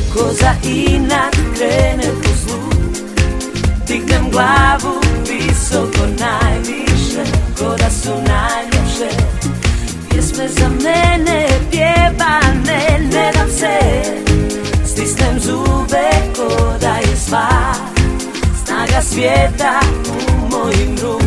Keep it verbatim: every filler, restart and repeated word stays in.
ko za inat krene po zlu. Dignem glavu visoko najviše, ko da su najljepše pjesme za mene pjevane. Ne dam se, stisnem zube ko da je sva snaga svijeta u mojim rukama.